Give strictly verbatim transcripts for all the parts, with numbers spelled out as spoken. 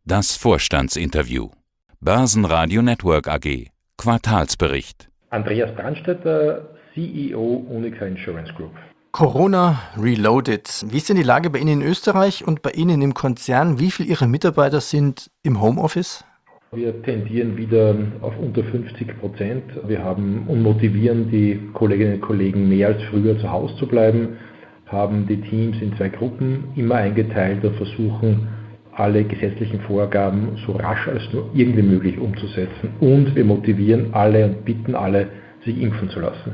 Das Vorstandsinterview. Börsenradio Network A G. Quartalsbericht. Andreas Brandstetter, C E O Unica Insurance Group. Corona Reloaded. Wie ist denn die Lage bei Ihnen in Österreich und bei Ihnen im Konzern? Wie viele Ihrer Mitarbeiter sind im Homeoffice? Wir tendieren wieder auf unter fünfzig Prozent. Wir haben und motivieren die Kolleginnen und Kollegen mehr als früher zu Hause zu bleiben, haben die Teams in zwei Gruppen immer eingeteilt und versuchen, alle gesetzlichen Vorgaben so rasch als nur irgendwie möglich umzusetzen. Und wir motivieren alle und bitten alle, sich impfen zu lassen.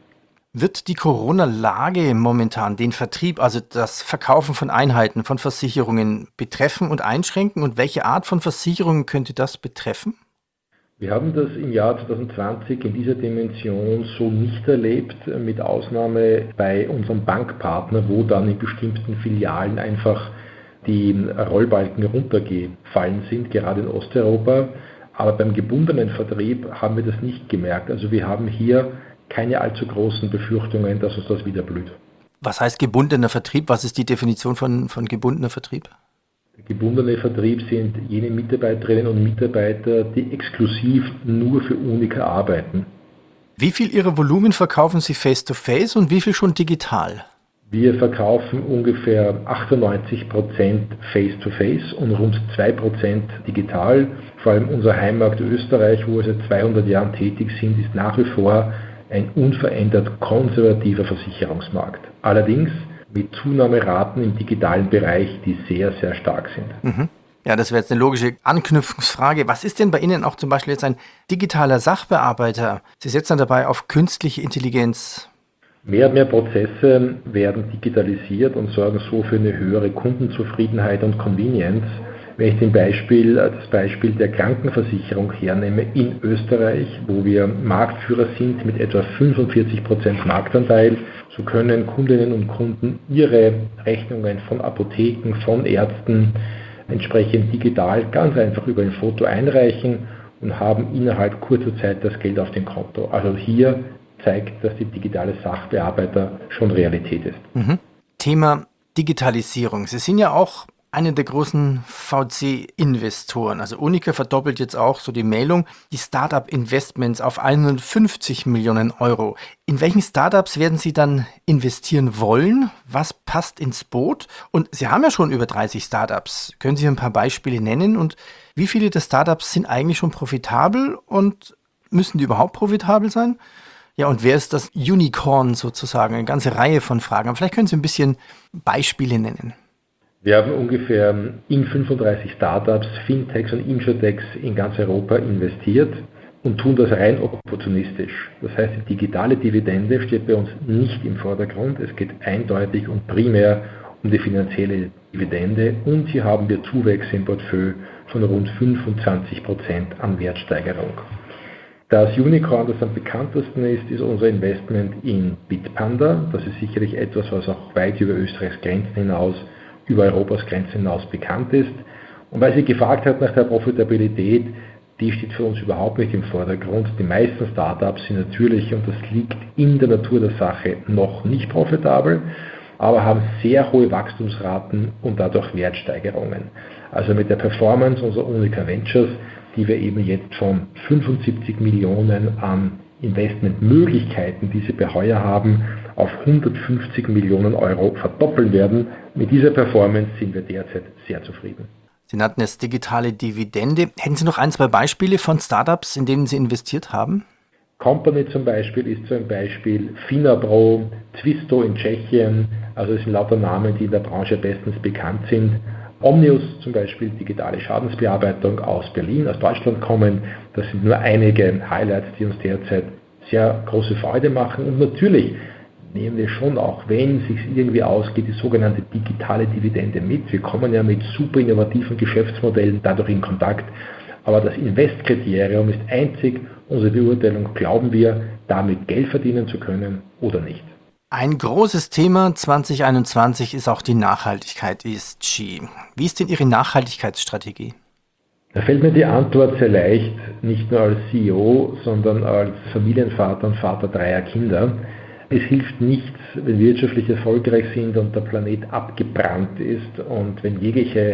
Wird die Corona-Lage momentan den Vertrieb, also das Verkaufen von Einheiten, von Versicherungen betreffen und einschränken? Und welche Art von Versicherungen könnte das betreffen? Wir haben das im Jahr zwanzig zwanzig in dieser Dimension so nicht erlebt, mit Ausnahme bei unserem Bankpartner, wo dann in bestimmten Filialen einfach die Rollbalken runtergefallen sind, gerade in Osteuropa. Aber beim gebundenen Vertrieb haben wir das nicht gemerkt. Also wir haben hier keine allzu großen Befürchtungen, dass uns das wieder blüht. Was heißt gebundener Vertrieb? Was ist die Definition von, von gebundener Vertrieb? Der gebundene Vertrieb sind jene Mitarbeiterinnen und Mitarbeiter, die exklusiv nur für Unica arbeiten. Wie viel Ihrer Volumen verkaufen Sie face-to-face und wie viel schon digital? Wir verkaufen ungefähr achtundneunzig Prozent Face-to-Face und rund zwei Prozent digital. Vor allem unser Heimmarkt Österreich, wo wir seit zweihundert Jahren tätig sind, ist nach wie vor ein unverändert konservativer Versicherungsmarkt. Allerdings mit Zunahmeraten im digitalen Bereich, die sehr, sehr stark sind. Mhm. Ja, das wäre jetzt eine logische Anknüpfungsfrage. Was ist denn bei Ihnen auch zum Beispiel jetzt ein digitaler Sachbearbeiter? Sie setzen dabei auf künstliche Intelligenz. Mehr und mehr Prozesse werden digitalisiert und sorgen so für eine höhere Kundenzufriedenheit und Convenience. Wenn ich den Beispiel, das Beispiel der Krankenversicherung hernehme in Österreich, wo wir Marktführer sind mit etwa fünfundvierzig Prozent Marktanteil, so können Kundinnen und Kunden ihre Rechnungen von Apotheken, von Ärzten entsprechend digital ganz einfach über ein Foto einreichen und haben innerhalb kurzer Zeit das Geld auf dem Konto. Also hier zeigt, dass die digitale Sachbearbeiter schon Realität ist. Mhm. Thema Digitalisierung. Sie sind ja auch eine der großen V C-Investoren. Also Unica verdoppelt jetzt auch so die Meldung, die Startup-Investments auf hundertfünfzig Millionen Euro. In welchen Startups werden Sie dann investieren wollen? Was passt ins Boot? Und Sie haben ja schon über dreißig Startups. Können Sie ein paar Beispiele nennen? Und wie viele der Startups sind eigentlich schon profitabel und müssen die überhaupt profitabel sein? Ja, und wer ist das Unicorn sozusagen? Eine ganze Reihe von Fragen. Aber vielleicht können Sie ein bisschen Beispiele nennen. Wir haben ungefähr in fünfunddreißig Startups, Fintechs und Insurtechs in ganz Europa investiert und tun das rein opportunistisch. Das heißt, die digitale Dividende steht bei uns nicht im Vordergrund. Es geht eindeutig und primär um die finanzielle Dividende und hier haben wir Zuwächse im Portfolio von rund fünfundzwanzig Prozent an Wertsteigerung. Das Unicorn, das am bekanntesten ist, ist unser Investment in Bitpanda. Das ist sicherlich etwas, was auch weit über Österreichs Grenzen hinaus, über Europas Grenzen hinaus bekannt ist. Und weil sie gefragt hat nach der Profitabilität, die steht für uns überhaupt nicht im Vordergrund. Die meisten Startups sind natürlich, und das liegt in der Natur der Sache, noch nicht profitabel, aber haben sehr hohe Wachstumsraten und dadurch Wertsteigerungen. Also mit der Performance unserer Unica Ventures, die wir eben jetzt von fünfundsiebzig Millionen an Investmentmöglichkeiten, die sie bei Heuer haben, auf hundertfünfzig Millionen Euro verdoppeln werden. Mit dieser Performance sind wir derzeit sehr zufrieden. Sie nannten es digitale Dividende. Hätten Sie noch ein, zwei Beispiele von Startups, in denen Sie investiert haben? Company zum Beispiel ist so ein Beispiel, Finapro, Twisto in Tschechien, also es sind lauter Namen, die in der Branche bestens bekannt sind. Omnius zum Beispiel, digitale Schadensbearbeitung aus Berlin, aus Deutschland kommen. Das sind nur einige Highlights, die uns derzeit sehr große Freude machen. Und natürlich nehmen wir schon auch, wenn es sich irgendwie ausgeht, die sogenannte digitale Dividende mit. Wir kommen ja mit super innovativen Geschäftsmodellen dadurch in Kontakt. Aber das Investkriterium ist einzig unsere Beurteilung, glauben wir, damit Geld verdienen zu können oder nicht. Ein großes Thema zwanzig einundzwanzig ist auch die Nachhaltigkeit, E S G. Wie ist denn Ihre Nachhaltigkeitsstrategie? Da fällt mir die Antwort sehr leicht, nicht nur als C E O, sondern als Familienvater und Vater dreier Kinder. Es hilft nichts, wenn wir wirtschaftlich erfolgreich sind und der Planet abgebrannt ist und wenn jegliche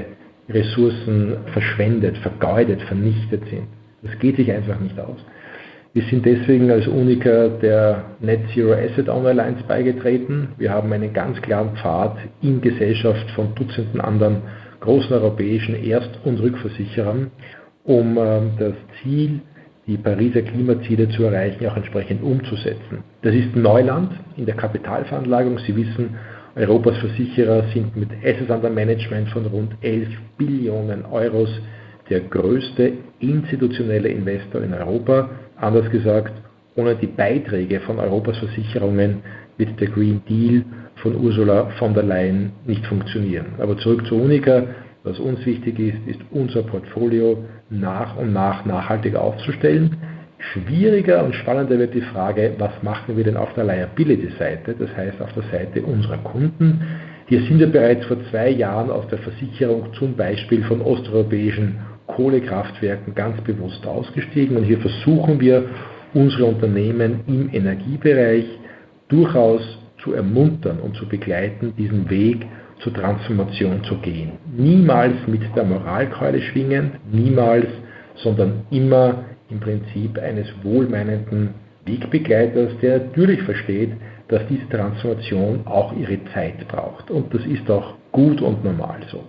Ressourcen verschwendet, vergeudet, vernichtet sind. Das geht sich einfach nicht aus. Wir sind deswegen als Unica der Net Zero Asset Owner Alliance beigetreten. Wir haben einen ganz klaren Pfad in Gesellschaft von Dutzenden anderen großen europäischen Erst- und Rückversicherern, um äh, das Ziel, die Pariser Klimaziele zu erreichen, auch entsprechend umzusetzen. Das ist Neuland in der Kapitalveranlagung. Sie wissen, Europas Versicherer sind mit Assets under Management von rund elf Billionen Euros der größte institutionelle Investor in Europa. Anders gesagt, ohne die Beiträge von Europas Versicherungen wird der Green Deal von Ursula von der Leyen nicht funktionieren. Aber zurück zu Unica. Was uns wichtig ist, ist unser Portfolio nach und nach nachhaltig aufzustellen. Schwieriger und spannender wird die Frage, was machen wir denn auf der Liability-Seite, das heißt auf der Seite unserer Kunden. Hier sind wir bereits vor zwei Jahren aus der Versicherung zum Beispiel von osteuropäischen Kohlekraftwerken ganz bewusst ausgestiegen und hier versuchen wir, unsere Unternehmen im Energiebereich durchaus zu ermuntern und zu begleiten, diesen Weg zur Transformation zu gehen. Niemals mit der Moralkeule schwingend, niemals, sondern immer im Prinzip eines wohlmeinenden Wegbegleiters, der natürlich versteht, dass diese Transformation auch ihre Zeit braucht. Und das ist auch gut und normal so.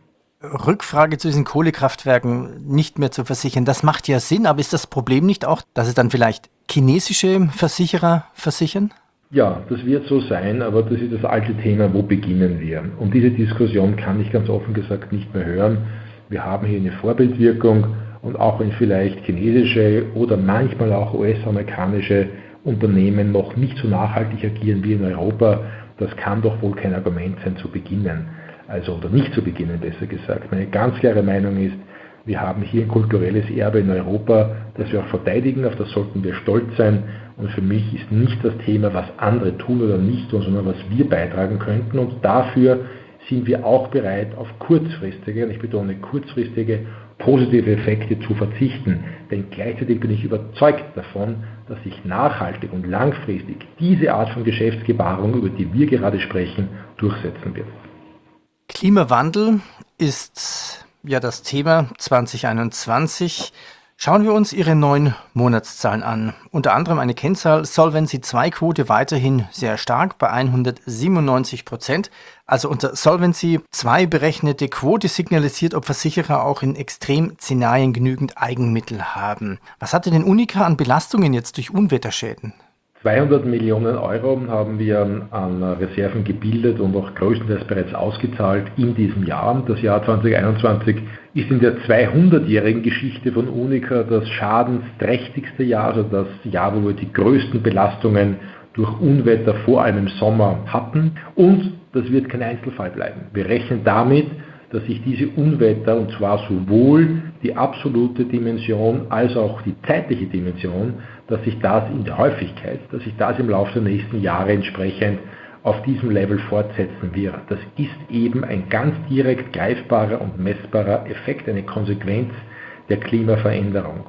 Rückfrage zu diesen Kohlekraftwerken nicht mehr zu versichern, das macht ja Sinn, aber ist das Problem nicht auch, dass es dann vielleicht chinesische Versicherer versichern? Ja, das wird so sein, aber das ist das alte Thema, wo beginnen wir? Und diese Diskussion kann ich ganz offen gesagt nicht mehr hören. Wir haben hier eine Vorbildwirkung und auch wenn vielleicht chinesische oder manchmal auch U S-amerikanische Unternehmen noch nicht so nachhaltig agieren wie in Europa, das kann doch wohl kein Argument sein zu beginnen. Also, oder nicht zu beginnen, besser gesagt. Meine ganz klare Meinung ist, wir haben hier ein kulturelles Erbe in Europa, das wir auch verteidigen, auf das sollten wir stolz sein. Und für mich ist nicht das Thema, was andere tun oder nicht tun, sondern was wir beitragen könnten. Und dafür sind wir auch bereit, auf kurzfristige, und ich betone kurzfristige, positive Effekte zu verzichten. Denn gleichzeitig bin ich überzeugt davon, dass sich nachhaltig und langfristig diese Art von Geschäftsgebarung, über die wir gerade sprechen, durchsetzen wird. Klimawandel ist ja das Thema zwanzig einundzwanzig. Schauen wir uns Ihre neuen Monatszahlen an. Unter anderem eine Kennzahl Solvency zwei Quote weiterhin sehr stark bei hundertsiebenundneunzig Prozent. Also unter Solvency zwei berechnete Quote signalisiert, ob Versicherer auch in Extremszenarien genügend Eigenmittel haben. Was hatte denn Unica an Belastungen jetzt durch Unwetterschäden? zweihundert Millionen Euro haben wir an Reserven gebildet und auch größtenteils bereits ausgezahlt in diesem Jahr. Das Jahr zwanzig einundzwanzig ist in der zweihundertjährigen Geschichte von Unica das schadensträchtigste Jahr, also das Jahr, wo wir die größten Belastungen durch Unwetter vor allem im Sommer hatten. Und das wird kein Einzelfall bleiben. Wir rechnen damit, dass sich diese Unwetter, und zwar sowohl die absolute Dimension als auch die zeitliche Dimension, dass sich das in der Häufigkeit, dass sich das im Laufe der nächsten Jahre entsprechend auf diesem Level fortsetzen wird. Das ist eben ein ganz direkt greifbarer und messbarer Effekt, eine Konsequenz der Klimaveränderung.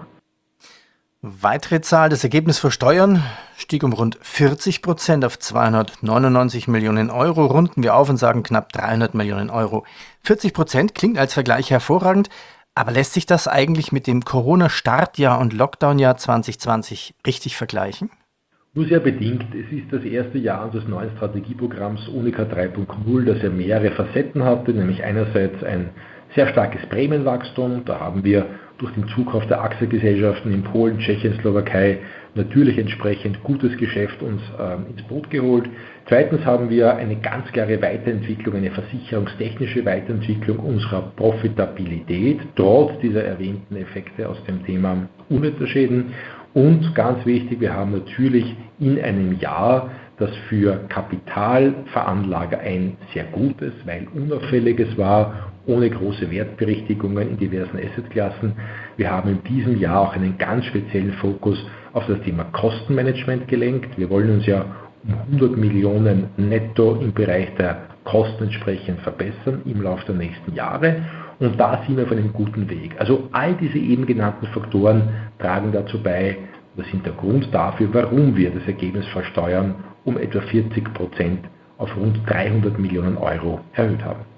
Weitere Zahl, das Ergebnis vor Steuern stieg um rund vierzig Prozent auf zweihundertneunundneunzig Millionen Euro, runden wir auf und sagen knapp dreihundert Millionen Euro. vierzig Prozent klingt als Vergleich hervorragend, aber lässt sich das eigentlich mit dem Corona-Startjahr und Lockdown-Jahr zwanzig zwanzig richtig vergleichen? Nur sehr bedingt. Es ist das erste Jahr unseres neuen Strategieprogramms Unica drei Punkt null, das ja mehrere Facetten hatte, nämlich einerseits ein sehr starkes Prämienwachstum. Da haben wir durch den Zukauf der Aktiengesellschaften in Polen, Tschechien, Slowakei natürlich entsprechend gutes Geschäft uns äh, ins Boot geholt. Zweitens haben wir eine ganz klare Weiterentwicklung, eine versicherungstechnische Weiterentwicklung unserer Profitabilität, trotz dieser erwähnten Effekte aus dem Thema Unwetterschäden. Und ganz wichtig, wir haben natürlich in einem Jahr, das für Kapitalveranlager ein sehr gutes, weil unauffälliges war, ohne große Wertberichtigungen in diversen Assetklassen. Wir haben in diesem Jahr auch einen ganz speziellen Fokus auf das Thema Kostenmanagement gelenkt. Wir wollen uns ja um hundert Millionen netto im Bereich der Kosten entsprechend verbessern im Laufe der nächsten Jahre. Und da sind wir auf einem guten Weg. Also all diese eben genannten Faktoren tragen dazu bei, das sind der Grund dafür, warum wir das Ergebnis vor Steuern um etwa vierzig Prozent auf rund dreihundert Millionen Euro erhöht haben.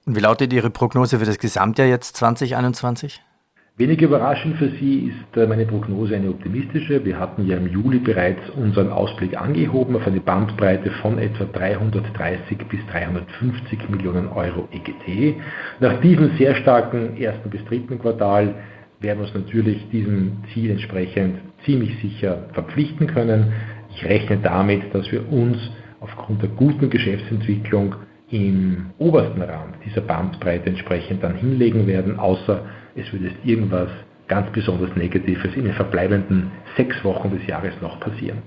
Und wie lautet Ihre Prognose für das Gesamtjahr jetzt zwanzig einundzwanzig? Wenig überraschend für Sie ist meine Prognose eine optimistische. Wir hatten ja im Juli bereits unseren Ausblick angehoben auf eine Bandbreite von etwa dreihundertdreißig bis dreihundertfünfzig Millionen Euro E G T. Nach diesem sehr starken ersten bis dritten Quartal werden wir uns natürlich diesem Ziel entsprechend ziemlich sicher verpflichten können. Ich rechne damit, dass wir uns aufgrund der guten Geschäftsentwicklung im obersten Rand dieser Bandbreite entsprechend dann hinlegen werden, außer es würde jetzt irgendwas ganz besonders Negatives in den verbleibenden sechs Wochen des Jahres noch passieren.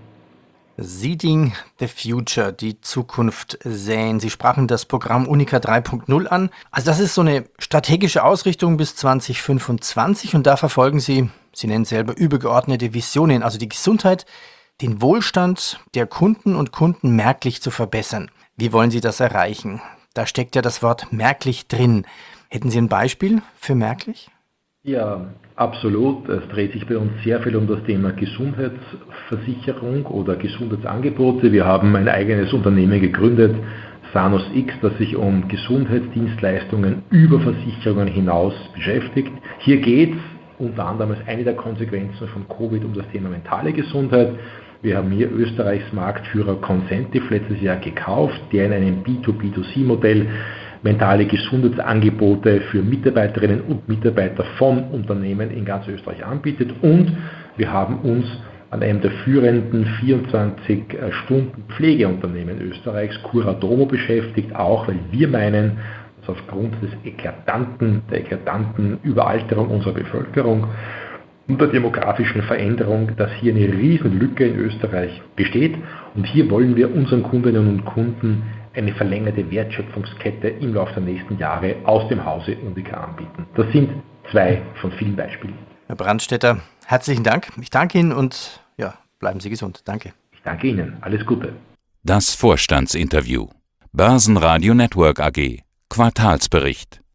Seeding the Future, die Zukunft säen. Sie sprachen das Programm UNIQA drei Punkt null an. Also das ist so eine strategische Ausrichtung bis zwanzig fünfundzwanzig und da verfolgen Sie, Sie nennen selber übergeordnete Visionen, also die Gesundheit, den Wohlstand der Kunden und Kunden merklich zu verbessern. Wie wollen Sie das erreichen? Da steckt ja das Wort merklich drin. Hätten Sie ein Beispiel für merklich? Ja, absolut. Es dreht sich bei uns sehr viel um das Thema Gesundheitsversicherung oder Gesundheitsangebote. Wir haben ein eigenes Unternehmen gegründet, Sanus X, das sich um Gesundheitsdienstleistungen über Versicherungen hinaus beschäftigt. Hier geht es unter anderem als eine der Konsequenzen von Covid um das Thema mentale Gesundheit. Wir haben hier Österreichs Marktführer Consentive letztes Jahr gekauft, der in einem B zwei B zwei C Modell mentale Gesundheitsangebote für Mitarbeiterinnen und Mitarbeiter von Unternehmen in ganz Österreich anbietet. Und wir haben uns an einem der führenden vierundzwanzig Stunden Pflegeunternehmen Österreichs, Curadomo, beschäftigt, auch weil wir meinen, dass aufgrund des eklatanten, der eklatanten Überalterung unserer Bevölkerung und der demografischen Veränderung, dass hier eine riesen Lücke in Österreich besteht. Und hier wollen wir unseren Kundinnen und Kunden eine verlängerte Wertschöpfungskette im Laufe der nächsten Jahre aus dem Hause UNIQA anbieten. Das sind zwei von vielen Beispielen. Herr Brandstätter, herzlichen Dank. Ich danke Ihnen und ja, bleiben Sie gesund. Danke. Ich danke Ihnen. Alles Gute. Das Vorstandsinterview. Börsenradio Network A G. Quartalsbericht.